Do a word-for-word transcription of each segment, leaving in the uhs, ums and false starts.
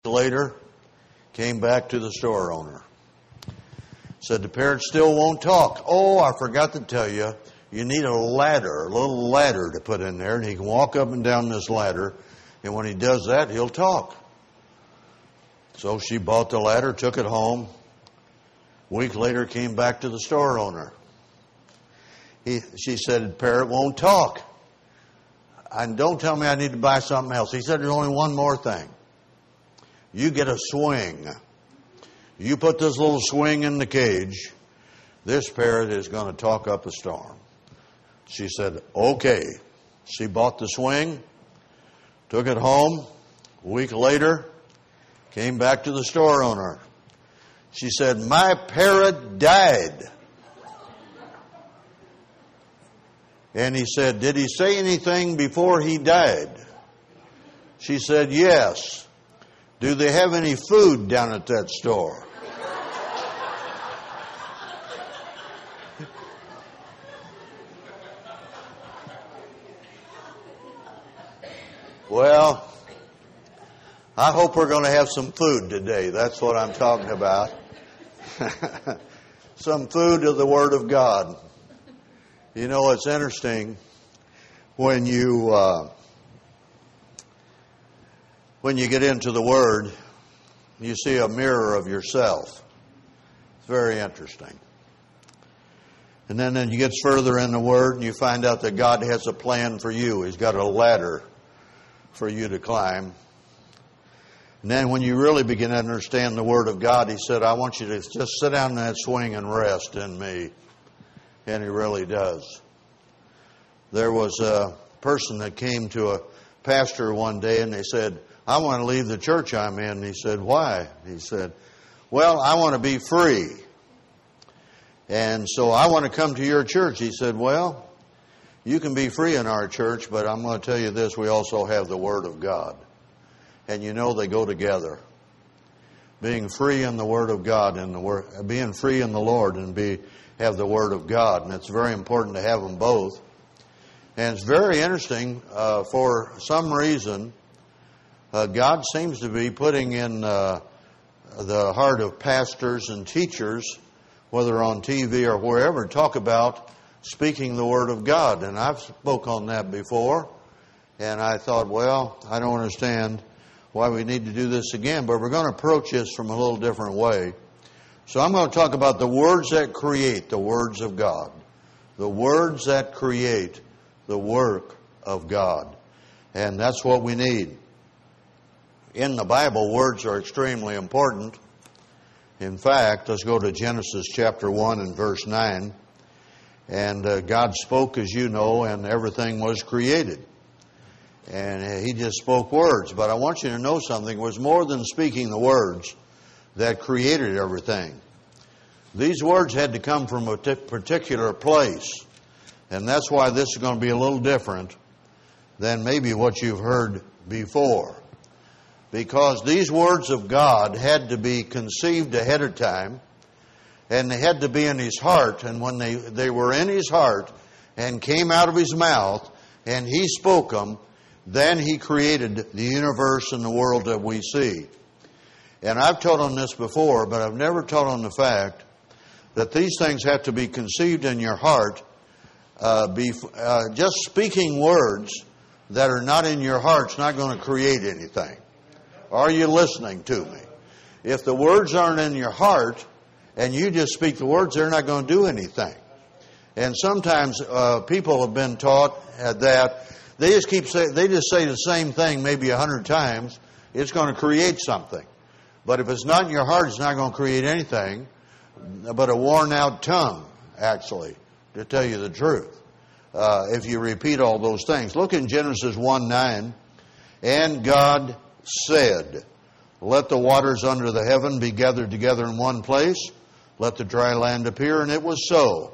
Later, came back to the store owner. Said, the parrot still won't talk. Oh, I forgot to tell you, you need a ladder, a little ladder to put in there, and he can walk up and down this ladder, and when he does that, he'll talk. So she bought the ladder, took it home. A week later, came back to the store owner. He, she said, parrot won't talk. And don't tell me I need to buy something else. He said, there's only one more thing. You get a swing. You put this little swing in the cage, this parrot is going to talk up a storm. She said, okay. She bought the swing, took it home. A week later, came back to the store owner. She said, my parrot died. And he said, did he say anything before he died? She said, yes. Do they have any food down at that store? Well, I hope we're going to have some food today. That's what I'm talking about. Some food of the Word of God. You know, it's interesting when you... Uh, When you get into the Word, you see a mirror of yourself. It's very interesting. And then, then you get further in the Word and you find out that God has a plan for you. He's got a ladder for you to climb. And then when you really begin to understand the Word of God, He said, I want you to just sit down in that swing and rest in me. And He really does. There was a person that came to a pastor one day and they said, I want to leave the church I'm in. And he said, why? He said, well, I want to be free. And so I want to come to your church. He said, well, you can be free in our church, but I'm going to tell you this, we also have the Word of God. And you know they go together. Being free in the Word of God and the word, being free in the Lord and be have the Word of God. And it's very important to have them both. And it's very interesting, uh, for some reason, Uh, God seems to be putting in uh, the heart of pastors and teachers, whether on T V or wherever, talk about speaking the Word of God. And I've spoke on that before. And I thought, well, I don't understand why we need to do this again. But we're going to approach this from a little different way. So I'm going to talk about the words that create the words of God. The words that create the work of God. And that's what we need. In the Bible, words are extremely important. In fact, let's go to Genesis chapter one and verse nine. And uh, God spoke, as you know, and everything was created. And He just spoke words. But I want you to know something. It was more than speaking the words that created everything. These words had to come from a t- particular place. And that's why this is going to be a little different than maybe what you've heard before. Because these words of God had to be conceived ahead of time, and they had to be in His heart. And when they, they were in His heart and came out of His mouth, and He spoke them, then He created the universe and the world that we see. And I've taught on this before, but I've never taught on the fact that these things have to be conceived in your heart. Uh, be, uh, just speaking words that are not in your heart is not going to create anything. Are you listening to me? If the words aren't in your heart and you just speak the words, they're not going to do anything. And sometimes uh, people have been taught that they just keep say, they just say the same thing maybe a hundred times. It's going to create something. But if it's not in your heart, it's not going to create anything but a worn out tongue, actually, to tell you the truth. Uh, if you repeat all those things. Look in Genesis one nine. And God said, let the waters under the heaven be gathered together in one place. Let the dry land appear. And it was so.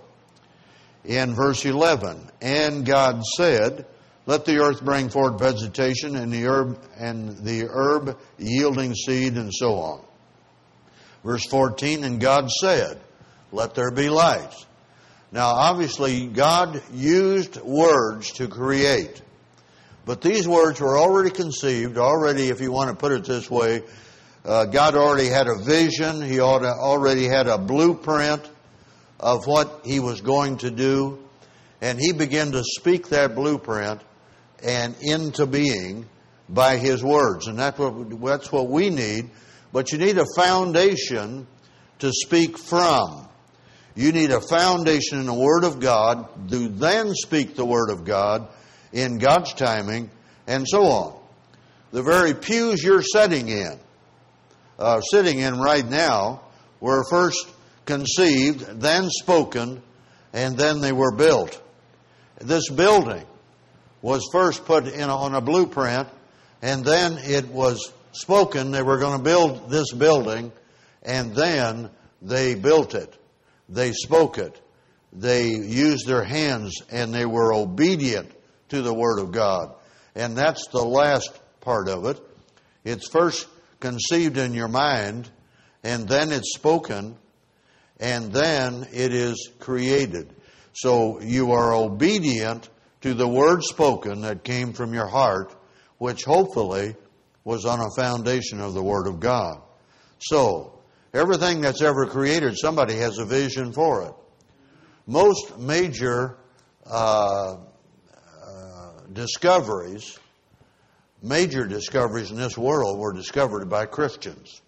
In verse eleven, and God said, let the earth bring forth vegetation and the herb and the herb yielding seed, and so on. Verse fourteen, and God said, let there be light. Now obviously God used words to create. But these words were already conceived, already, if you want to put it this way, Uh, God already had a vision. He already had a blueprint of what He was going to do. And He began to speak that blueprint and into being by His words. And that's what, that's what we need. But you need a foundation to speak from. You need a foundation in the Word of God to then speak the Word of God in God's timing and so on. The very pews you're sitting in, uh, sitting in right now, were first conceived, then spoken, and then they were built. This building was first put in on a blueprint, and then it was spoken. They were going to build this building, and then they built it. They spoke it. They used their hands, and they were obedient to the Word of God. And that's the last part of it. It's first conceived in your mind, and then it's spoken, and then it is created. So you are obedient to the word spoken that came from your heart, which hopefully was on a foundation of the Word of God. So, everything that's ever created, somebody has a vision for it. Most major uh, uh, discoveries, major discoveries in this world were discovered by Christians.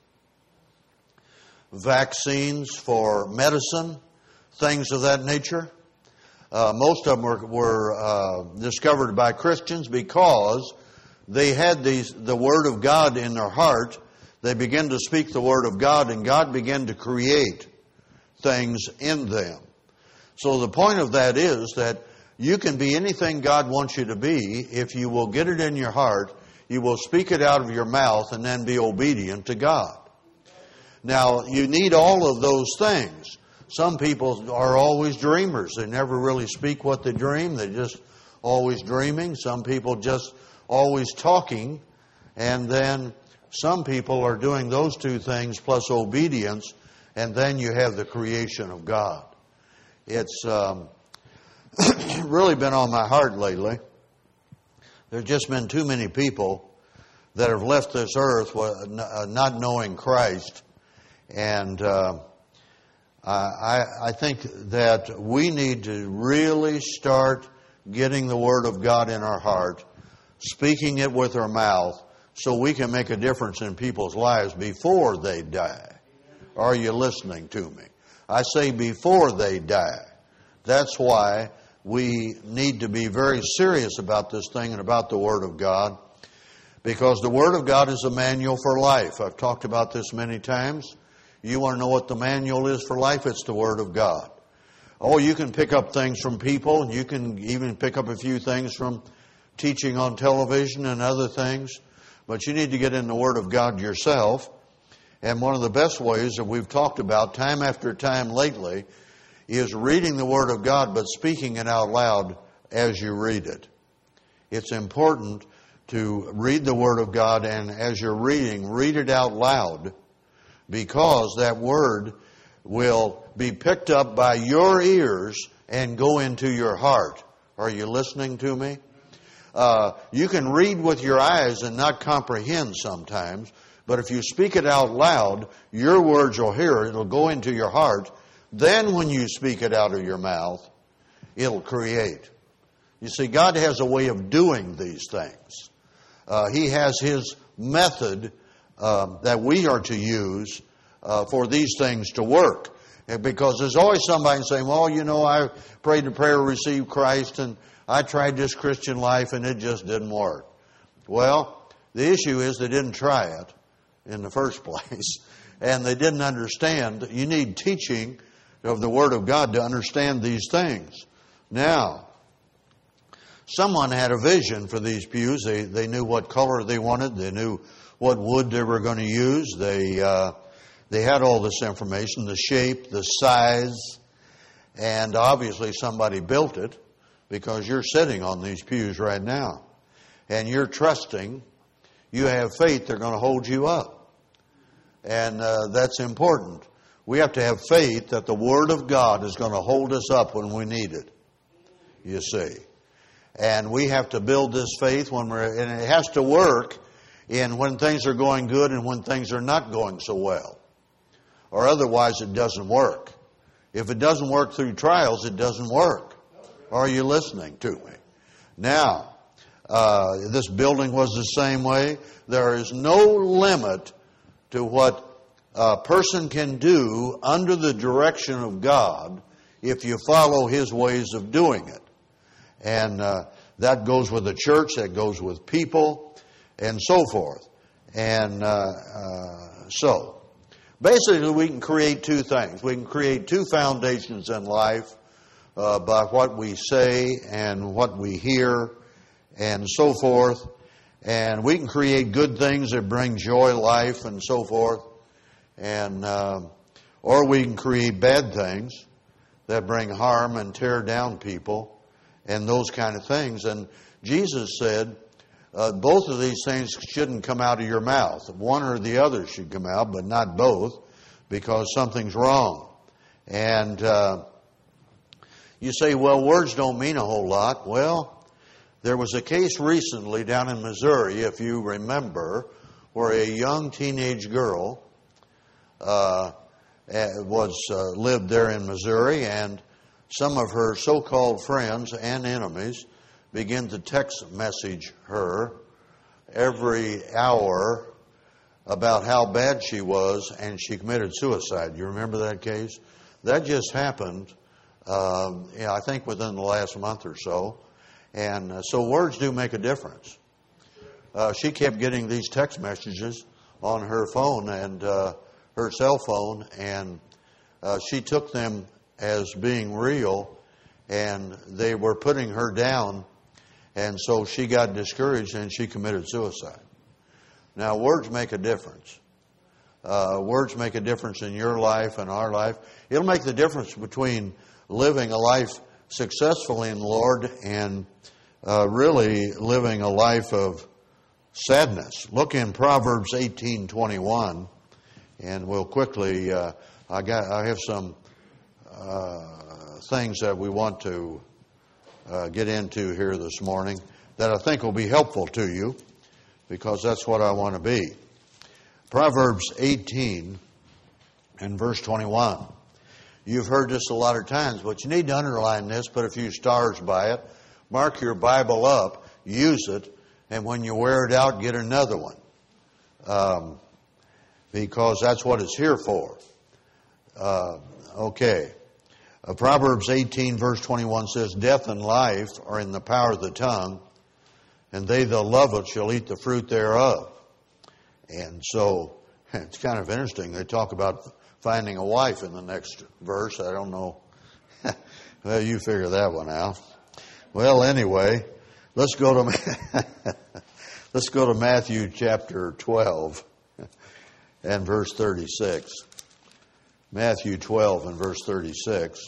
Vaccines for medicine, things of that nature. Uh, most of them were, were uh, discovered by Christians because they had these, the Word of God in their heart. They began to speak the Word of God, and God began to create things in them. So the point of that is that you can be anything God wants you to be if you will get it in your heart, you will speak it out of your mouth, and then be obedient to God. Now, you need all of those things. Some people are always dreamers. They never really speak what they dream. They're just always dreaming. Some people just always talking. And then some people are doing those two things plus obedience. And then you have the creation of God. It's um, really been on my heart lately. There's just been too many people that have left this earth not knowing Christ. And uh, I, I think that we need to really start getting the Word of God in our heart, speaking it with our mouth, so we can make a difference in people's lives before they die. Are you listening to me? I say before they die. That's why we need to be very serious about this thing and about the Word of God, because the Word of God is a manual for life. I've talked about this many times. You want to know what the manual is for life? It's the Word of God. Oh, you can pick up things from people, and you can even pick up a few things from teaching on television and other things. But you need to get in the Word of God yourself. And one of the best ways that we've talked about time after time lately is reading the Word of God, but speaking it out loud as you read it. It's important to read the Word of God, and as you're reading, read it out loud, because that Word will be picked up by your ears and go into your heart. Are you listening to me? Uh, you can read with your eyes and not comprehend sometimes, but if you speak it out loud, your words will hear it. It'll go into your heart. Then when you speak it out of your mouth, it'll create. You see, God has a way of doing these things. Uh, he has His method uh, that we are to use uh, for these things to work. Because there's always somebody saying, well, you know, I prayed a prayer, received Christ, and I tried this Christian life, and it just didn't work. Well, the issue is they didn't try it in the first place, and they didn't understand. You need teaching of the Word of God to understand these things. Now, someone had a vision for these pews. They they knew what color they wanted. They knew what wood they were going to use. They uh, they had all this information, the shape, the size, and obviously somebody built it, because you're sitting on these pews right now, and you're trusting. You have faith they're going to hold you up, and uh, that's important. We have to have faith that the Word of God is going to hold us up when we need it. You see. And we have to build this faith when we're, and it has to work in when things are going good and when things are not going so well. Or otherwise it doesn't work. If it doesn't work through trials, it doesn't work. Are you listening to me? Now, uh, this building was the same way. There is no limit to what a person can do under the direction of God if you follow His ways of doing it. And uh, that goes with the church, that goes with people, and so forth. And uh, uh, so, basically we can create two things. We can create two foundations in life uh, by what we say and what we hear and so forth. And we can create good things that bring joy, life, and so forth. And uh, or we can create bad things that bring harm and tear down people and those kind of things. And Jesus said uh, both of these things shouldn't come out of your mouth. One or the other should come out, but not both, because something's wrong. And uh, you say, well, words don't mean a whole lot. Well, there was a case recently down in Missouri, if you remember, where a young teenage girl uh, was uh, lived there in Missouri, and some of her so-called friends and enemies began to text message her every hour about how bad she was, and she committed suicide. You remember that case? That just happened, um, yeah, I think within the last month or so. And uh, so words do make a difference. Uh, she kept getting these text messages on her phone and uh, her cell phone, and uh, she took them as being real, and they were putting her down, and so she got discouraged and she committed suicide. Now, words make a difference. Uh, words make a difference in your life and our life. It'll make the difference between living a life successfully in the Lord and uh, really living a life of sadness. Look in Proverbs eighteen twenty-one, and we'll quickly. Uh, I got. I have some uh, things that we want to uh, get into here this morning that I think will be helpful to you, because that's what I want to be. Proverbs eighteen and verse twenty-one. You've heard this a lot of times, but you need to underline this, put a few stars by it, mark your Bible up, use it, and when you wear it out, get another one. Um, because that's what it's here for. Uh, okay. Uh, Proverbs eighteen verse twenty-one says, death and life are in the power of the tongue, and they that love it shall eat the fruit thereof. And so, it's kind of interesting. They talk about finding a wife in the next verse. I don't know. Well, you figure that one out. Well, anyway, let's go to let's go to Matthew chapter twelve and verse thirty-six. Matthew twelve and verse thirty-six.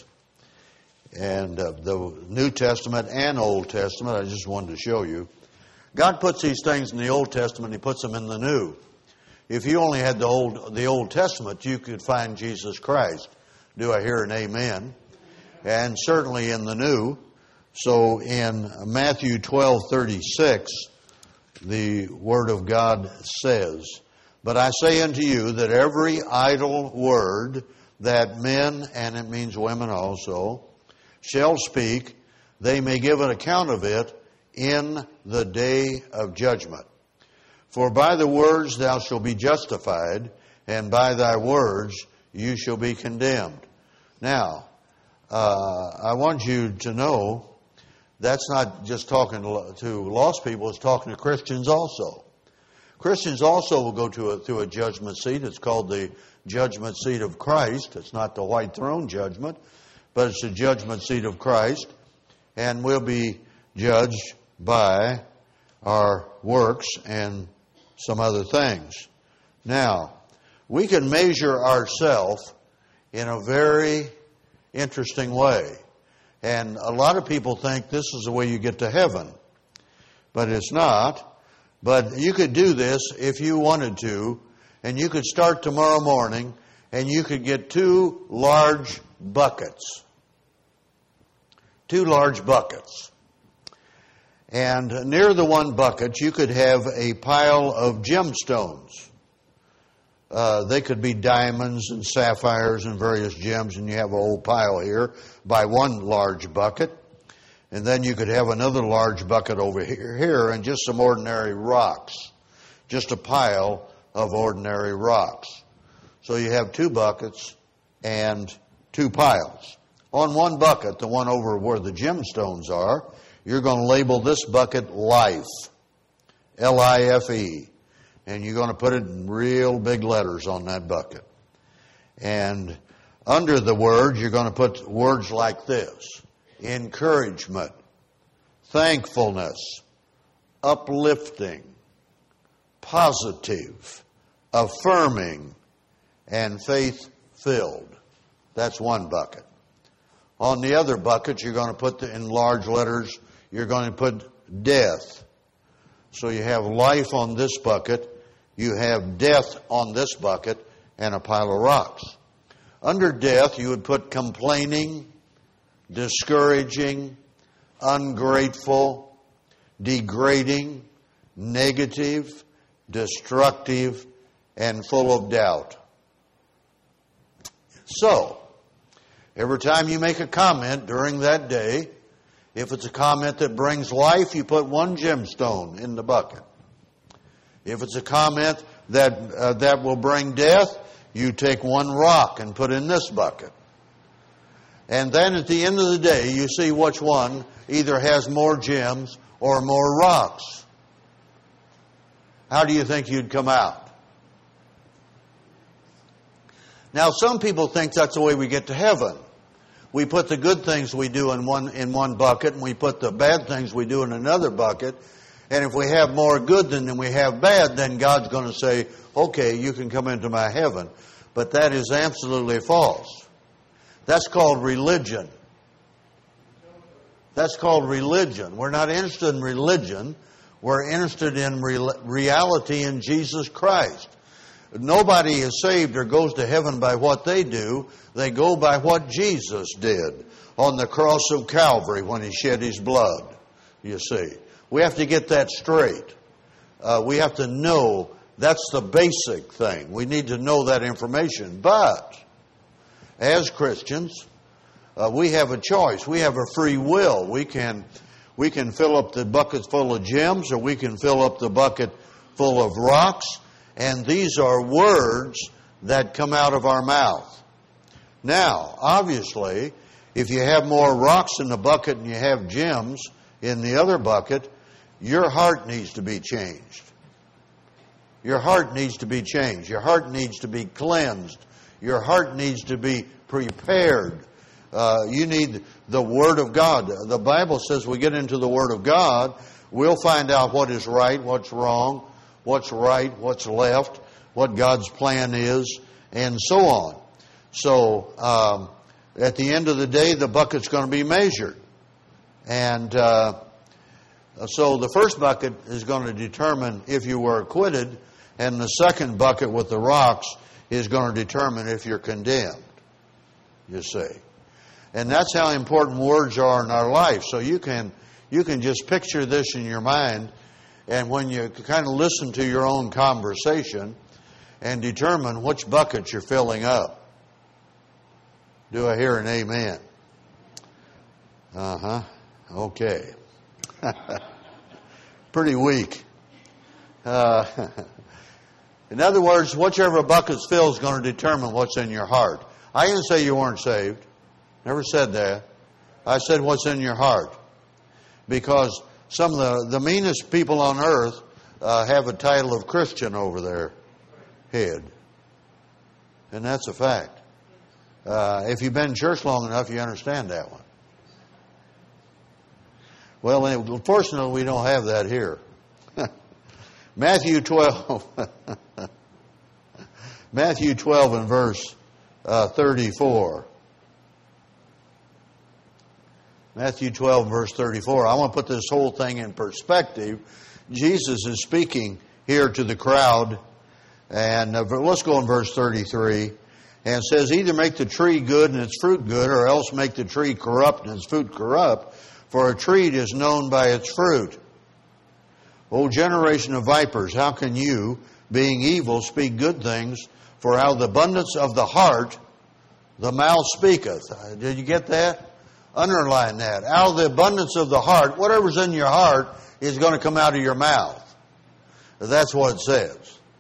And uh, the New Testament and Old Testament, I just wanted to show you. God puts these things in the Old Testament, He puts them in the New. If you only had the Old the Old Testament, you could find Jesus Christ. Do I hear an amen? And certainly in the New. So in Matthew twelve thirty-six, the Word of God says, but I say unto you that every idle word that men, and it means women also, shall speak, they may give an account of it in the day of judgment. For by the words thou shalt be justified, and by thy words you shall be condemned. Now, uh, I want you to know that's not just talking to, to lost people, it's talking to Christians also. Christians also will go to a, through a judgment seat. It's called the judgment seat of Christ. It's not the white throne judgment, but it's the judgment seat of Christ. And we'll be judged by our works and some other things. Now, we can measure ourselves in a very interesting way. And a lot of people think this is the way you get to heaven. But it's not. But you could do this if you wanted to, and you could start tomorrow morning, and you could get two large buckets. Two large buckets. And near the one bucket, you could have a pile of gemstones. Uh, they could be diamonds and sapphires and various gems, and you have a whole pile here by one large bucket. And then you could have another large bucket over here, here and just some ordinary rocks. Just a pile of ordinary rocks. So you have two buckets and two piles. On one bucket, the one over where the gemstones are, you're going to label this bucket life. L I F E. And you're going to put it in real big letters on that bucket. And under the words, you're going to put words like this: encouragement, thankfulness, uplifting, positive, affirming, and faith-filled. That's one bucket. On the other bucket, you're going to put the, in large letters, you're going to put death. So you have life on this bucket, you have death on this bucket, and a pile of rocks. Under death, you would put complaining, discouraging, ungrateful, degrading, negative, destructive, and full of doubt. So, every time you make a comment during that day, if it's a comment that brings life, you put one gemstone in the bucket. If it's a comment that uh, that will bring death, you take one rock and put in this bucket. And then at the end of the day, you see which one either has more gems or more rocks. How do you think you'd come out? Now, some people think that's the way we get to heaven. We put the good things we do in one in one bucket, and we put the bad things we do in another bucket. And if we have more good than we have bad, then God's going to say, okay, you can come into my heaven. But that is absolutely false. That's called religion. That's called religion. We're not interested in religion. We're interested in re- reality in Jesus Christ. Nobody is saved or goes to heaven by what they do. They go by what Jesus did on the cross of Calvary when He shed His blood, you see. We have to get that straight. Uh, we have to know that's the basic thing. We need to know that information. But as Christians, uh, we have a choice. We have a free will. We can, we can fill up the bucket full of gems, or we can fill up the bucket full of rocks. And these are words that come out of our mouth. Now, obviously, if you have more rocks in the bucket and you have gems in the other bucket, your heart needs to be changed. Your heart needs to be changed. Your heart needs to be cleansed. Your heart needs to be prepared. Uh, you need the Word of God. The Bible says we get into the Word of God, we'll find out what is right, what's wrong, what's right, what's left, what God's plan is, and so on. So, um, at the end of the day, the bucket's going to be measured. And uh, so the first bucket is going to determine if you were acquitted, and the second bucket with the rocks is going to determine if you're condemned, you see. And that's how important words are in our life. So you can you can just picture this in your mind, and when you kind of listen to your own conversation and determine which bucket you're filling up. Do I hear an amen? Uh-huh. Okay. Pretty weak. Uh, in other words, whichever bucket's filled is going to determine what's in your heart. I didn't say you weren't saved. Never said that. I said what's in your heart. Because some of the, the meanest people on earth uh, have a title of Christian over their head. And that's a fact. Uh, if you've been in church long enough, you understand that one. Well, unfortunately, we don't have that here. Matthew twelve. Matthew twelve and verse uh, thirty-four. Matthew twelve, verse thirty-four. I want to put this whole thing in perspective. Jesus is speaking here to the crowd. And uh, let's go in verse thirty-three. And it says, either make the tree good and its fruit good, or else make the tree corrupt and its fruit corrupt. for a tree is known by its fruit. O generation of vipers, how can you, being evil, speak good things? For out of the abundance of the heart, the mouth speaketh. Did you get that? Underline that. Out of the abundance of the heart, whatever's in your heart is going to come out of your mouth. That's what it says.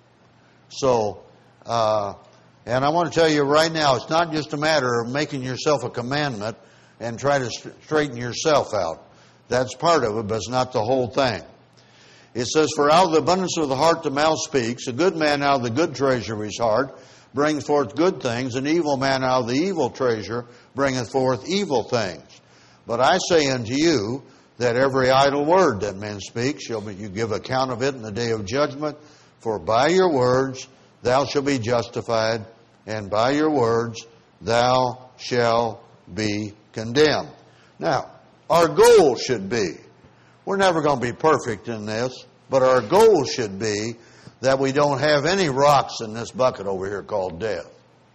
So, uh, and I want to tell you right now, it's not just a matter of making yourself a commandment and try to straighten yourself out. That's part of it, but it's not the whole thing. It says, for out of the abundance of the heart the mouth speaks. A good man out of the good treasure of his heart brings forth good things. An evil man out of the evil treasure bringeth forth evil things. But I say unto you that every idle word that men speak shall be, you give account of it in the day of judgment. For by your words thou shalt be justified, and by your words thou shalt be condemned. Now, our goal should be, we're never going to be perfect in this, but our goal should be that we don't have any rocks in this bucket over here called death.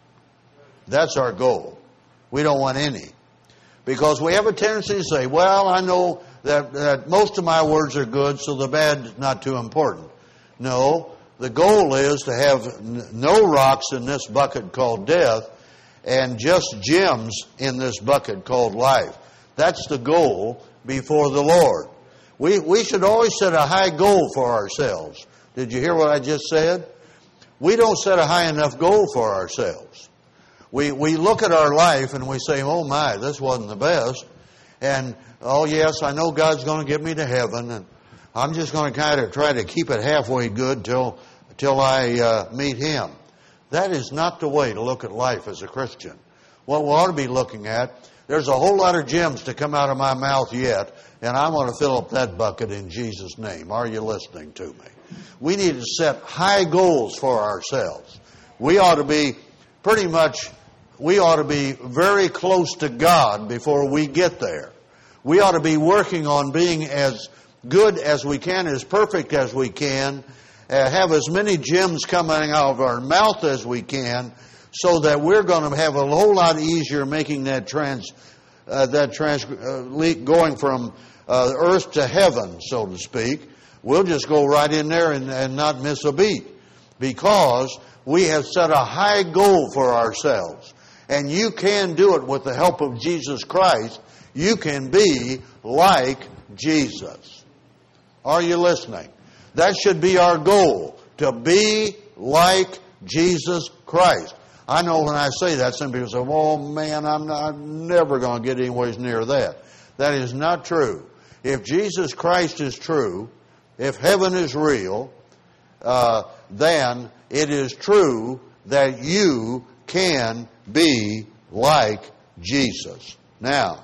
That's our goal. We don't want any. Because we have a tendency to say, well, I know that, that most of my words are good, so the bad is not too important. No, the goal is to have n- no rocks in this bucket called death and just gems in this bucket called life. That's the goal before the Lord. We we should always set a high goal for ourselves. Did you hear what I just said? We don't set a high enough goal for ourselves. We we look at our life and we say, oh my, this wasn't the best. And, oh yes, I know God's going to get me to heaven. And I'm just going to kind of try to keep it halfway good till, till I uh, meet Him. That is not the way to look at life as a Christian. What we ought to be looking at, there's a whole lot of gems to come out of my mouth yet, and I'm going to fill up that bucket in Jesus' name. Are you listening to me? We need to set high goals for ourselves. We ought to be pretty much, we ought to be very close to God before we get there. We ought to be working on being as good as we can, as perfect as we can, uh, have as many gems coming out of our mouth as we can, so that we're going to have a whole lot easier making that trans, uh, that trans, uh, leap going from uh, earth to heaven, so to speak. We'll just go right in there and, and not miss a beat, because we have set a high goal for ourselves. And you can do it with the help of Jesus Christ. You can be like Jesus. Are you listening? That should be our goal, to be like Jesus Christ. I know when I say that, some people say, oh man, I'm, not, I'm never going to get anyways near that. That is not true. If Jesus Christ is true, if heaven is real, uh, then it is true that you can be like Jesus. Now,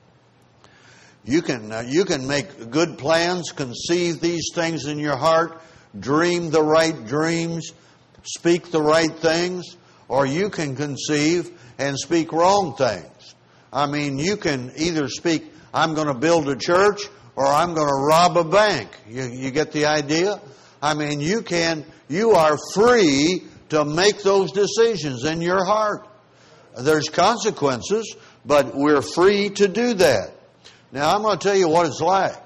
you can uh, you can make good plans, conceive these things in your heart, dream the right dreams, speak the right things, or you can conceive and speak wrong things. I mean, you can either speak, I'm going to build a church, or I'm going to rob a bank. You, you get the idea? I mean, you can, you are free to make those decisions in your heart. There's consequences, but we're free to do that. Now, I'm going to tell you what it's like.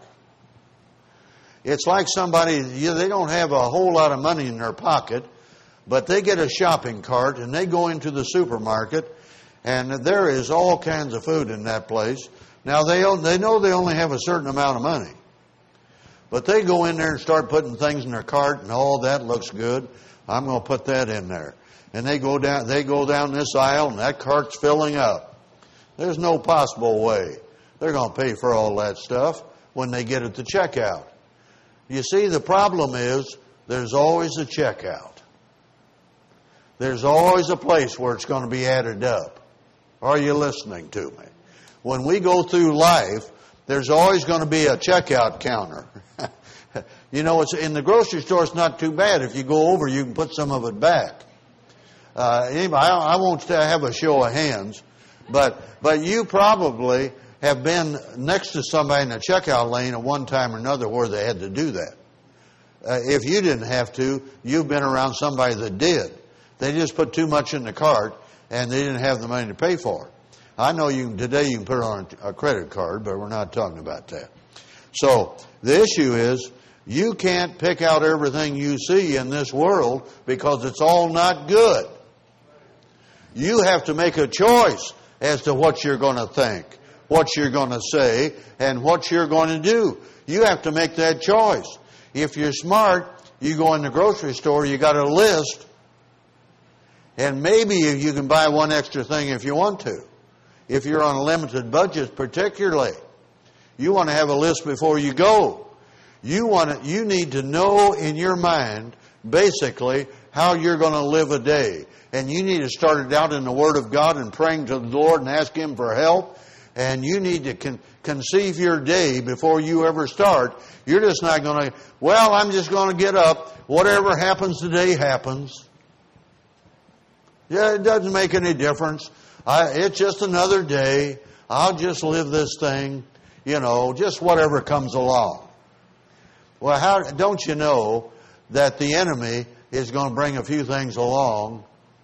It's like somebody, you know, they don't have a whole lot of money in their pocket, but they get a shopping cart and they go into the supermarket, and there is all kinds of food in that place. Now, they they know they only have a certain amount of money, but they go in there and start putting things in their cart, and oh, that looks good. I'm going to put that in there. And they go down they go down this aisle, and that cart's filling up. There's no possible way they're going to pay for all that stuff when they get at the checkout. You see, the problem is there's always a checkout. There's always a place where it's going to be added up. Are you listening to me? When we go through life, there's always going to be a checkout counter. You know, it's in the grocery store, it's not too bad. If you go over, you can put some of it back. Uh, anyway, I, I won't have a show of hands, but but you probably have been next to somebody in the checkout lane at one time or another where they had to do that. Uh, if you didn't have to, you've been around somebody that did. They just put too much in the cart, and they didn't have the money to pay for it. I know you today you can put it on a credit card, but we're not talking about that. So the issue is you can't pick out everything you see in this world because it's all not good. You have to make a choice as to what you're going to think, what you're going to say, and what you're going to do. You have to make that choice. If you're smart, you go in the grocery store, you got a list, and maybe you can buy one extra thing if you want to. If you're on a limited budget particularly, you want to have a list before you go. You want to, you need to know in your mind basically how you're going to live a day. And you need to start it out in the Word of God and praying to the Lord and ask Him for help. And you need to con- conceive your day before you ever start. You're just not going to, well, I'm just going to get up. Whatever happens today happens. Yeah, it doesn't make any difference. I, it's just another day. I'll just live this thing, you know, just whatever comes along. Well, how don't you know that the enemy is going to bring a few things along?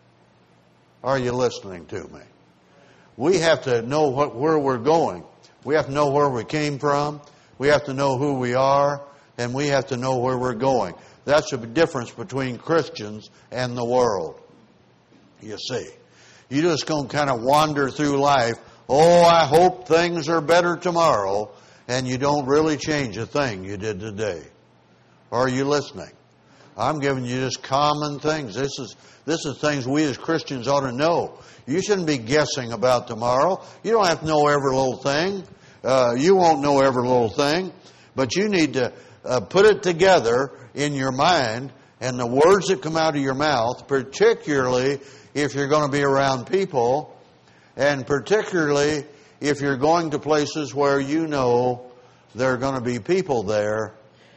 Are you listening to me? We have to know what, where we're going. We have to know where we came from. We have to know who we are. And we have to know where we're going. That's the difference between Christians and the world. You see. You're just going to kind of wander through life. Oh, I hope things are better tomorrow. And you don't really change a thing you did today. Are you listening? I'm giving you just common things. This is this is things we as Christians ought to know. You shouldn't be guessing about tomorrow. You don't have to know every little thing. Uh, you won't know every little thing. But you need to uh, put it together in your mind and the words that come out of your mouth, particularly if you're going to be around people, and particularly if you're going to places where you know there are going to be people there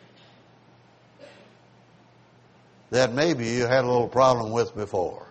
that maybe you had a little problem with before.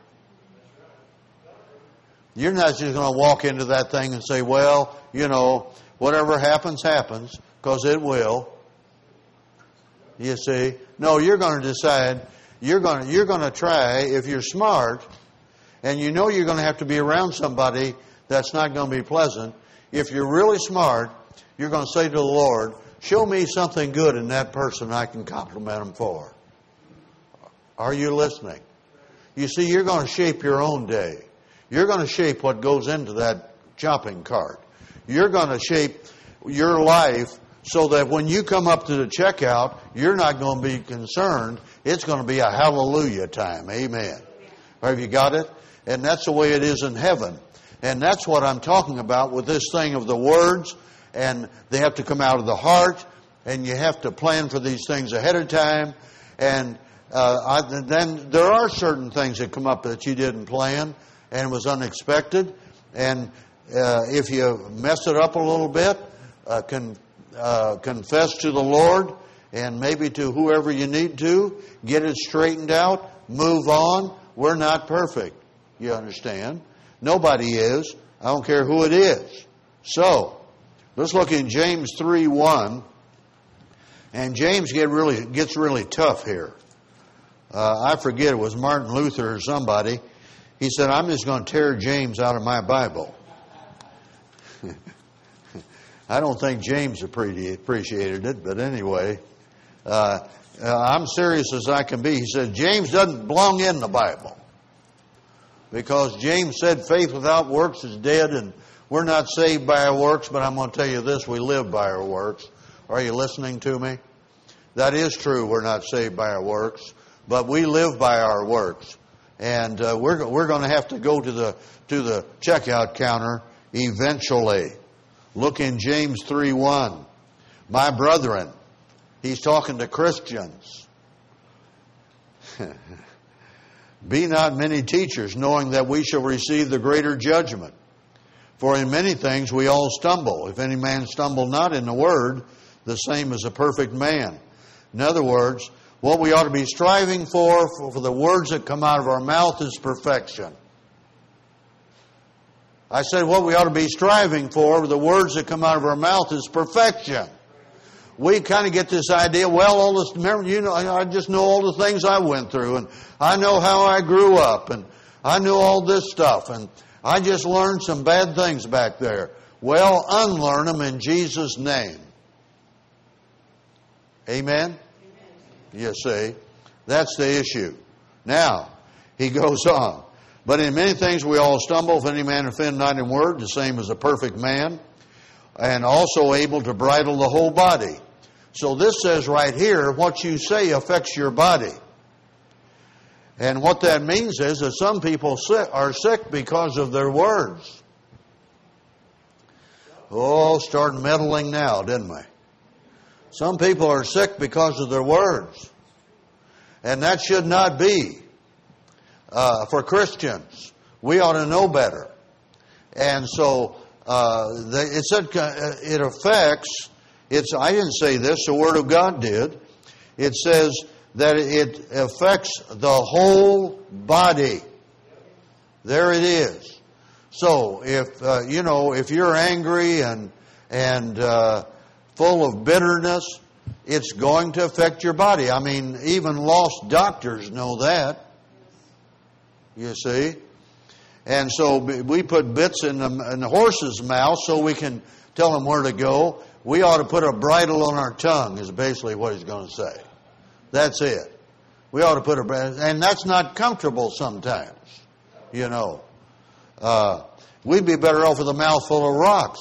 You're not just going to walk into that thing and say, well, you know, whatever happens, happens, because it will. You see? No, you're going to decide, you're going to, you're going to try, if you're smart, and you know you're going to have to be around somebody that's not going to be pleasant. If you're really smart, you're going to say to the Lord, show me something good in that person I can compliment them for. Are you listening? You see, you're going to shape your own day. You're going to shape what goes into that shopping cart. You're going to shape your life so that when you come up to the checkout, you're not going to be concerned. It's going to be a hallelujah time. Amen. Have you got it? And that's the way it is in heaven. And that's what I'm talking about with this thing of the words. And they have to come out of the heart. And you have to plan for these things ahead of time. And uh, I, then there are certain things that come up that you didn't plan. And it was unexpected. And uh, if you mess it up a little bit, uh, can uh, confess to the Lord. And maybe to whoever you need to. Get it straightened out. Move on. We're not perfect. You understand? Nobody is. I don't care who it is. So, let's look in James three one. And James get really gets really tough here. Uh, I forget, it was Martin Luther or somebody. He said, I'm just going to tear James out of my Bible. I don't think James appreciated it, but anyway. Uh, uh, I'm serious as I can be. He said, James doesn't belong in the Bible. Because James said faith without works is dead, and we're not saved by our works, but I'm going to tell you this, we live by our works. Are you listening to me? That is true, we're not saved by our works, but we live by our works. And uh, we're we're going to have to go to the to the checkout counter eventually. Look in James three one. My brethren, he's talking to Christians. Be not many teachers, knowing that we shall receive the greater judgment. For in many things we all stumble. If any man stumble not in the word, the same is a perfect man. In other words, what we ought to be striving for, for, for the words that come out of our mouth is perfection. I said what we ought to be striving for, the words that come out of our mouth is perfection. We kind of get this idea, well, all this, remember, you know, I just know all the things I went through, and I know how I grew up, and I know all this stuff, and I just learned some bad things back there. Well, unlearn them in Jesus' name. Amen? Amen. You see, that's the issue. Now, he goes on. But in many things we all stumble. If any man offend not in word, the same as a perfect man, and also able to bridle the whole body. So this says right here, what you say affects your body. And what that means is that some people are sick because of their words. Oh, starting meddling now, didn't we? Some people are sick because of their words. And that should not be. Uh, for Christians, we ought to know better. And so uh, they, it said it affects, it's, I didn't say this, the Word of God did. It says that it affects the whole body. There it is. So if, uh, you know, if you're angry and, and uh, full of bitterness, it's going to affect your body. I mean, even lost doctors know that. You see? And so we put bits in the, in the horse's mouth so we can tell them where to go. We ought to put a bridle on our tongue is basically what he's going to say. That's it. We ought to put a bridle. And that's not comfortable sometimes, you know. Uh, we'd be better off with a mouthful of rocks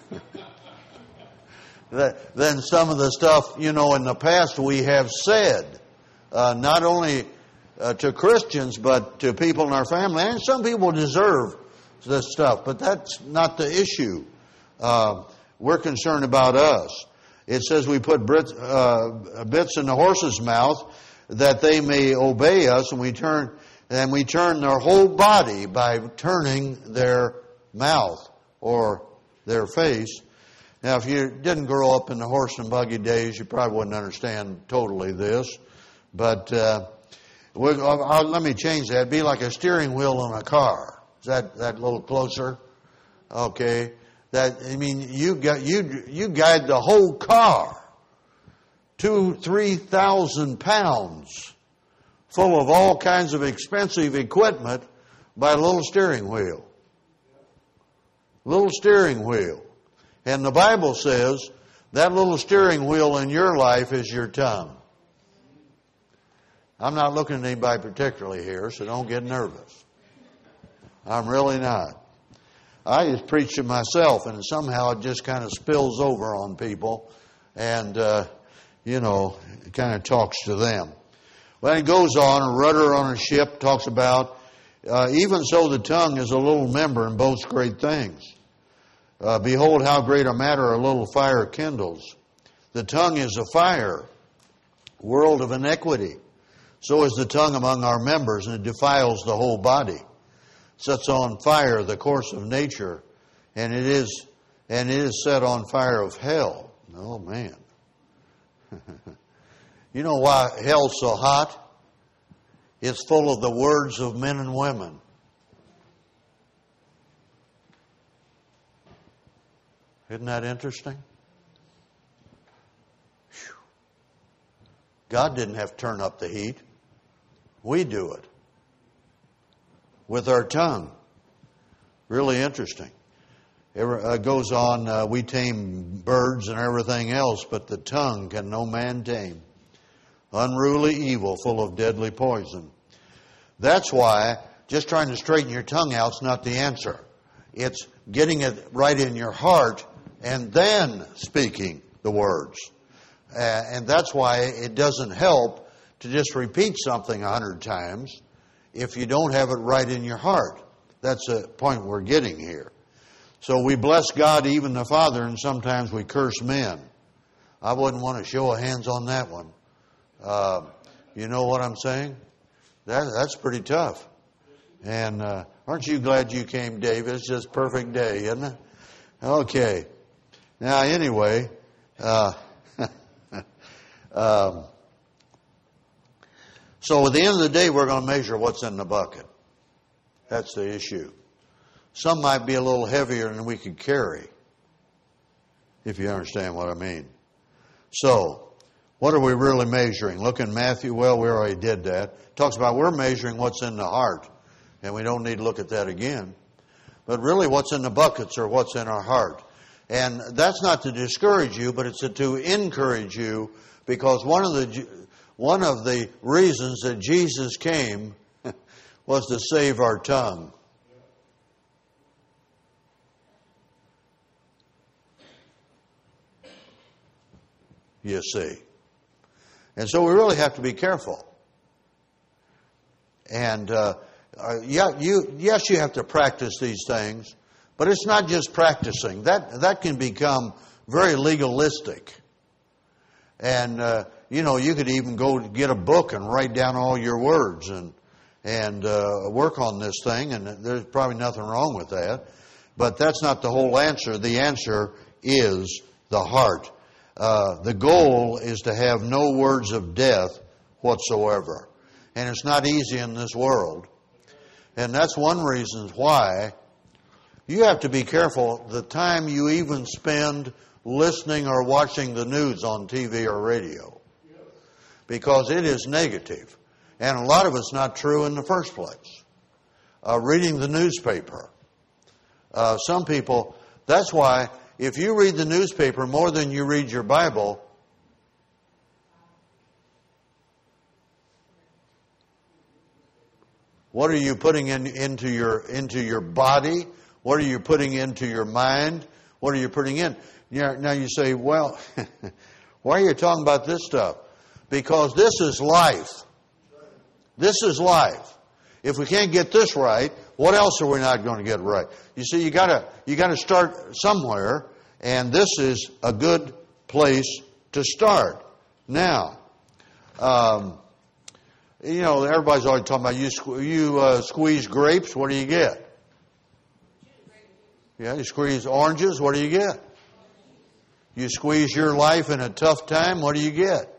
than some of the stuff, you know, in the past we have said. Uh, not only Uh, to Christians, but to people in our family. And some people deserve this stuff, but that's not the issue. Uh, we're concerned about us. It says we put bits, uh, bits in the horse's mouth that they may obey us, and we turn and we turn their whole body by turning their mouth or their face. Now, if you didn't grow up in the horse and buggy days, you probably wouldn't understand totally this, but uh, We're, uh, let me change that. It'd be like a steering wheel on a car. Is that that a little closer? Okay. That I mean, you got you you guide the whole car, two three thousand pounds, full of all kinds of expensive equipment, by a little steering wheel. Little steering wheel, and the Bible says that little steering wheel in your life is your tongue. I'm not looking at anybody particularly here, so don't get nervous. I'm really not. I just preach to myself, and somehow it just kind of spills over on people, and, uh, you know, it kind of talks to them. Well, it goes on, a rudder on a ship talks about, uh, even so the tongue is a little member and boasts great things. Uh, behold how great a matter a little fire kindles. The tongue is a fire, world of iniquity. So is the tongue among our members, and it defiles the whole body. Sets on fire the course of nature, and it is and it is set on fire of hell. Oh man. You know why hell's so hot? It's full of the words of men and women. Isn't that interesting? Whew. God didn't have to turn up the heat. We do it with our tongue. Really interesting. It uh, goes on, uh, we tame birds and everything else, but the tongue can no man tame. Unruly evil, full of deadly poison. That's why just trying to straighten your tongue out is not the answer. It's getting it right in your heart and then speaking the words. Uh, and that's why it doesn't help to just repeat something a hundred times if you don't have it right in your heart. That's the point we're getting here. So we bless God, even the Father, and sometimes we curse men. I wouldn't want to show of hands on that one. Uh, you know what I'm saying? That, that's pretty tough. And uh, aren't you glad you came, David? It's just a perfect day, isn't it? Okay. Now, anyway, uh, um, so at the end of the day, we're going to measure what's in the bucket. That's the issue. Some might be a little heavier than we could carry, if you understand what I mean. So, what are we really measuring? Look in Matthew. Well, we already did that. It talks about we're measuring what's in the heart, and we don't need to look at that again. But really what's in the buckets are what's in our heart. And that's not to discourage you, but it's to encourage you, because one of the one of the reasons that Jesus came was to save our tongue. You see. And so we really have to be careful. And uh, uh, yeah, you yes, you have to practice these things, but it's not just practicing. That that can become very legalistic. And uh, you know, you could even go get a book and write down all your words and and uh, work on this thing. And there's probably nothing wrong with that. But that's not the whole answer. The answer is the heart. Uh, the goal is to have no words of death whatsoever. And it's not easy in this world. And that's one reason why you have to be careful the time you even spend listening or watching the news on T V or radio. Because it is negative. And a lot of it's not true in the first place. Uh, reading the newspaper. Uh, some people, that's why if you read the newspaper more than you read your Bible, what are you putting in, into your into your body? What are you putting into your mind? What are you putting in? Now you say, well, why are you talking about this stuff? Because this is life. This is life. If we can't get this right, what else are we not going to get right? You see, you gotta you gotta start somewhere, and this is a good place to start. Now, um, you know, everybody's always talking about you. Sque- you uh, squeeze grapes, what do you get? Yeah, you squeeze oranges, what do you get? You squeeze your life in a tough time, what do you get?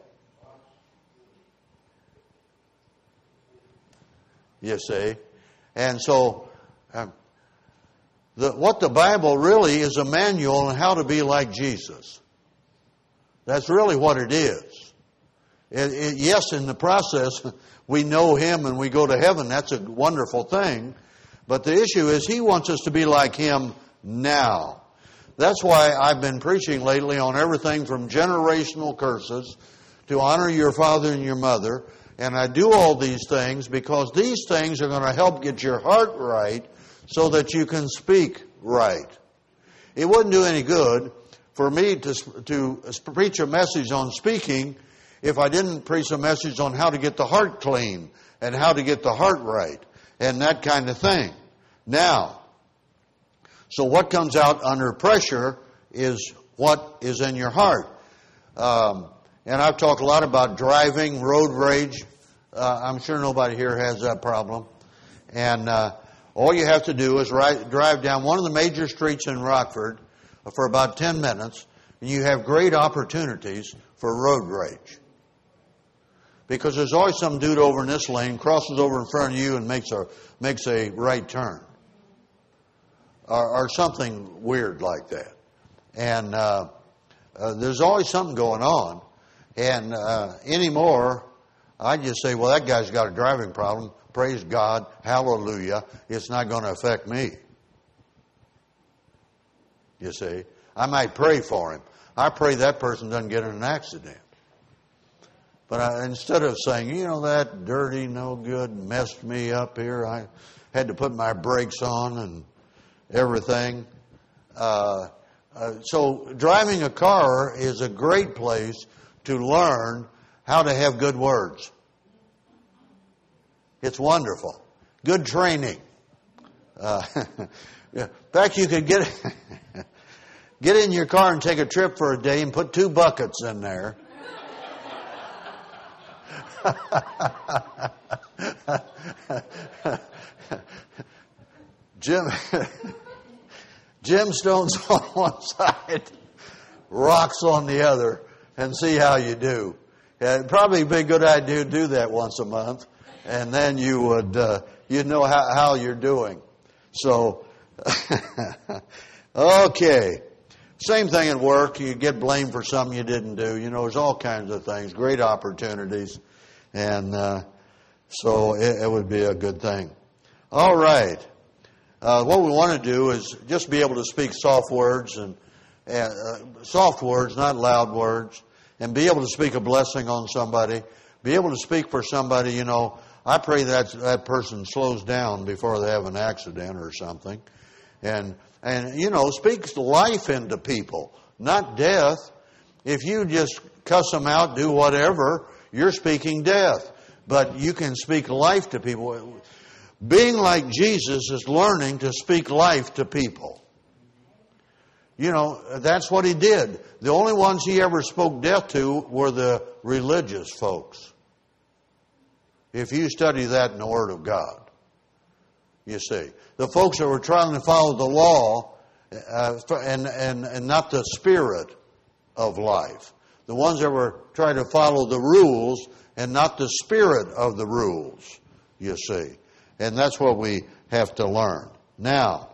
You see, and so um, the, what the Bible really is a manual on how to be like Jesus. That's really what it is. It, it, yes, in the process, we know Him and we go to heaven. That's a wonderful thing. But the issue is He wants us to be like Him now. That's why I've been preaching lately on everything from generational curses to honor your father and your mother. And I do all these things because these things are going to help get your heart right so that you can speak right. It wouldn't do any good for me to, to preach a message on speaking if I didn't preach a message on how to get the heart clean and how to get the heart right and that kind of thing. Now, so what comes out under pressure is what is in your heart. Um, and I've talked a lot about driving, road rage. Uh, I'm sure nobody here has that problem. And uh, all you have to do is ride, drive down one of the major streets in Rockford for about ten minutes, and you have great opportunities for road rage. Because there's always some dude over in this lane, crosses over in front of you and makes a makes a right turn. Or, or something weird like that. And uh, uh, there's always something going on. And uh, anymore, I just say, well, that guy's got a driving problem. Praise God. Hallelujah. It's not going to affect me. You see. I might pray for him. I pray that person doesn't get in an accident. But I, instead of saying, you know, that dirty, no good, messed me up here, I had to put my brakes on and everything. Uh, uh, so driving a car is a great place to learn how to have good words. It's wonderful. Good training. Uh, in fact, you could get get in your car and take a trip for a day and put two buckets in there. Jim, gemstones on one side, rocks on the other, and see how you do. Yeah, it'd probably be a good idea to do that once a month, and then you would uh, you'd know how, how you're doing. So, okay. Same thing at work. You get blamed for something you didn't do. You know, there's all kinds of things, great opportunities, and uh, so it, it would be a good thing. All right. Uh, what we want to do is just be able to speak soft words and uh, soft words, not loud words, and be able to speak a blessing on somebody. Be able to speak for somebody, you know. I pray that that person slows down before they have an accident or something. And, and you know, speaks life into people, not death. If you just cuss them out, do whatever, you're speaking death. But you can speak life to people. Being like Jesus is learning to speak life to people. You know, that's what he did. The only ones he ever spoke death to were the religious folks. If you study that in the Word of God, you see. The folks that were trying to follow the law uh, and, and, and not the spirit of life. The ones that were trying to follow the rules and not the spirit of the rules, you see. And that's what we have to learn. Now,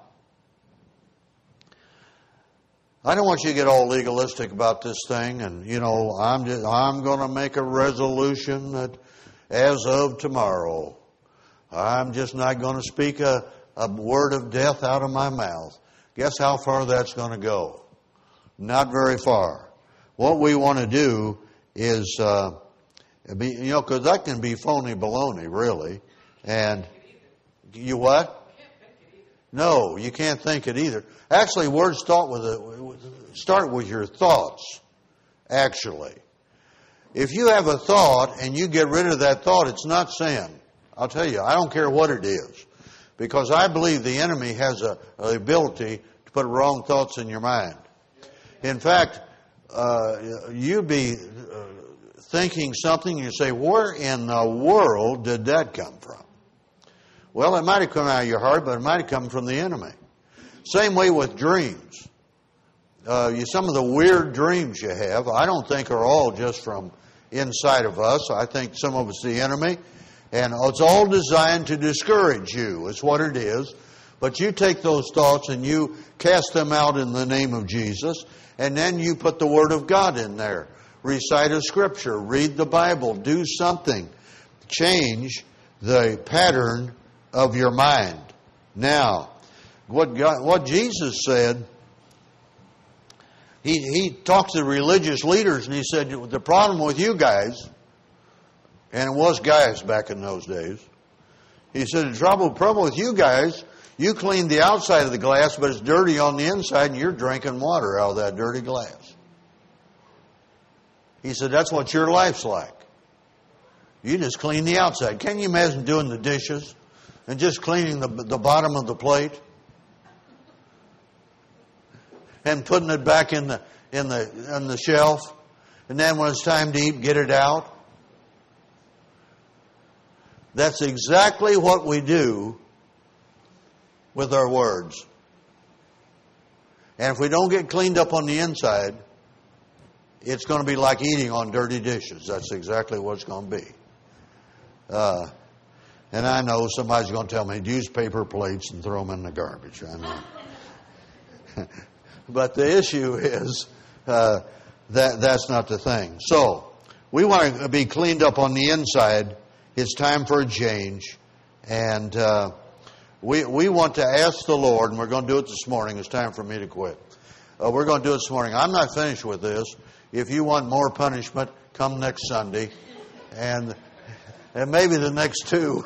I don't want you to get all legalistic about this thing and, you know, I'm just, I'm going to make a resolution that as of tomorrow, I'm just not going to speak a, a word of death out of my mouth. Guess how far that's going to go? Not very far. What we want to do is, uh, be, you know, because that can be phony baloney, really. And you what? No, you can't think it either. Actually, words start with a, start with your thoughts, actually. If you have a thought and you get rid of that thought, it's not sin. I'll tell you, I don't care what it is. Because I believe the enemy has a, a ability to put wrong thoughts in your mind. In fact, uh, you be uh, thinking something, you say, where in the world did that come from? Well, it might have come out of your heart, but it might have come from the enemy. Same way with dreams. Uh, you, some of the weird dreams you have, I don't think are all just from inside of us. I think some of it's the enemy. And it's all designed to discourage you, is what it is. But you take those thoughts and you cast them out in the name of Jesus. And then you put the Word of God in there. Recite a scripture. Read the Bible. Do something. Change the pattern of your mind. Now, what God, what Jesus said, he, he talked to religious leaders and he said, the problem with you guys, and it was guys back in those days, he said, the trouble, problem with you guys, you clean the outside of the glass, but it's dirty on the inside and you're drinking water out of that dirty glass. He said, that's what your life's like. You just clean the outside. Can you imagine doing the dishes and just cleaning the, the bottom of the plate? And putting it back in the in the in the shelf, and then when it's time to eat, get it out. That's exactly what we do with our words. And if we don't get cleaned up on the inside, it's going to be like eating on dirty dishes. That's exactly what it's going to be. Uh, and I know somebody's going to tell me, use paper plates and throw them in the garbage. I know. But the issue is uh, that that's not the thing. So we want to be cleaned up on the inside. It's time for a change. And uh, we we want to ask the Lord, and we're going to do it this morning. It's time for me to quit. Uh, we're going to do it this morning. I'm not finished with this. If you want more punishment, come next Sunday. And, and maybe the next two.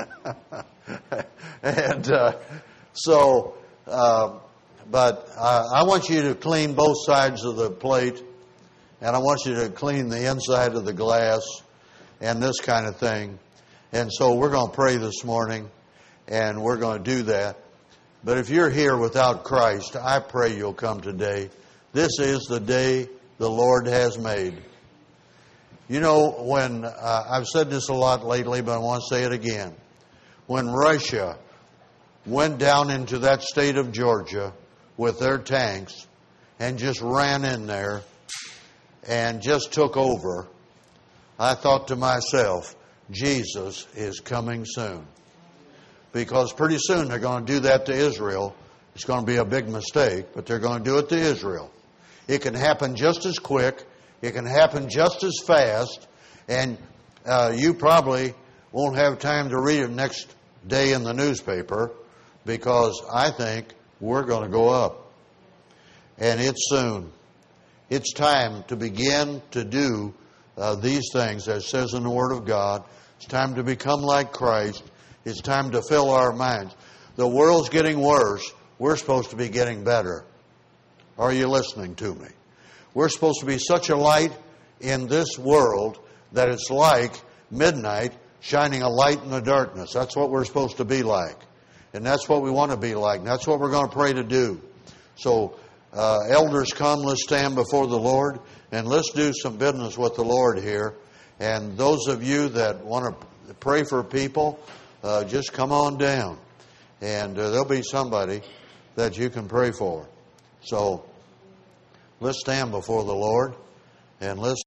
and uh, so... Uh, But uh, I want you to clean both sides of the plate, and I want you to clean the inside of the glass and this kind of thing. And so we're going to pray this morning, and we're going to do that. But if you're here without Christ, I pray you'll come today. This is the day the Lord has made. You know, when uh, I've said this a lot lately, but I want to say it again. When Russia went down into that state of Georgia with their tanks and just ran in there and just took over, I thought to myself, Jesus is coming soon. Because pretty soon they're going to do that to Israel. It's going to be a big mistake, but they're going to do it to Israel. It can happen just as quick. It can happen just as fast. And uh, you probably won't have time to read it next day in the newspaper. because I think we're going to go up. And it's soon. It's time to begin to do uh, these things, as it says in the Word of God. It's time to become like Christ. It's time to fill our minds. The world's getting worse. We're supposed to be getting better. Are you listening to me? We're supposed to be such a light in this world that it's like midnight shining a light in the darkness. That's what we're supposed to be like. And that's what we want to be like. And that's what we're going to pray to do. So, uh, elders, come, let's stand before the Lord, and let's do some business with the Lord here. And those of you that want to pray for people, uh, just come on down. And uh, there'll be somebody that you can pray for. So, let's stand before the Lord, and let's